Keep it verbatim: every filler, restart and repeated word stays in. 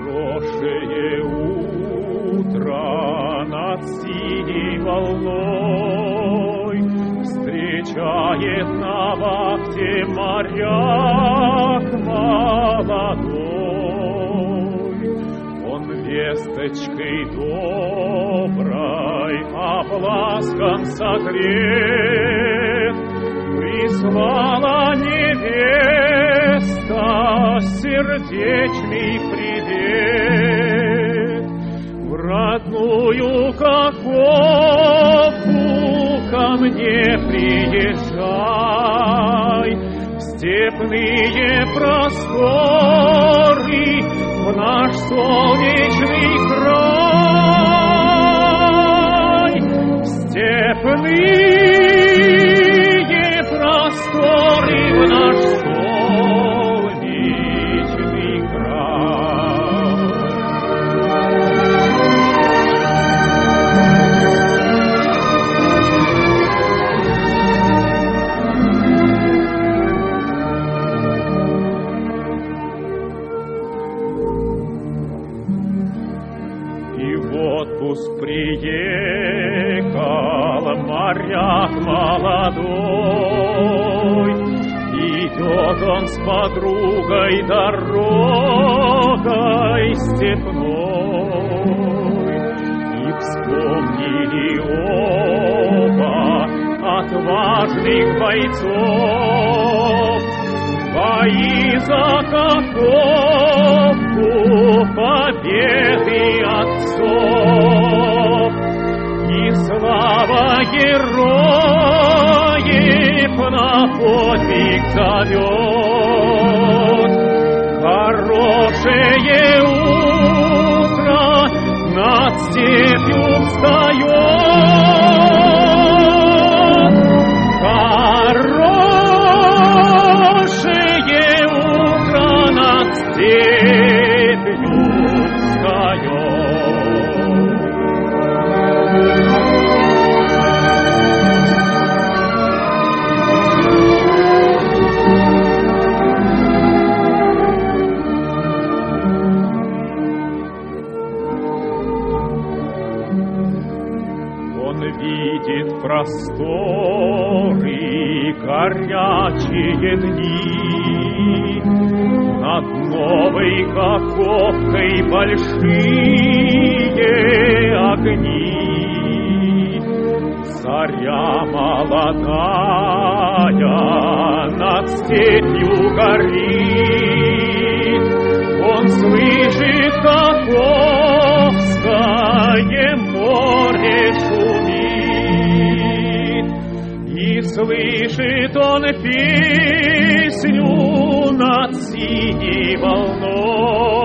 Хорошее утро над синей волной встречает на вахте моряк молодой. Он весточкой доброй обласкан согрет, прислала невеста сердечный привет. В родную Каховку ко мне приезжай, в степные просторы, в наш солнечный край. В степные просторы, в наш солнечный край. И в отпуск приехал моряк молодой. Идет он с подругой дорогой степной. И вспомнили оба отважных бойцов, бои за Каховку, победы отцов. И слава героев на подвиг зовет. Хорошее утро над степью встает. Хорошее утро над степью встает. Видит просторы, горячие дни, над новой Каховкой большие огни. Заря молодая над степью горит, он слышит Каховское море шумит. И слышит он песню над синей волной.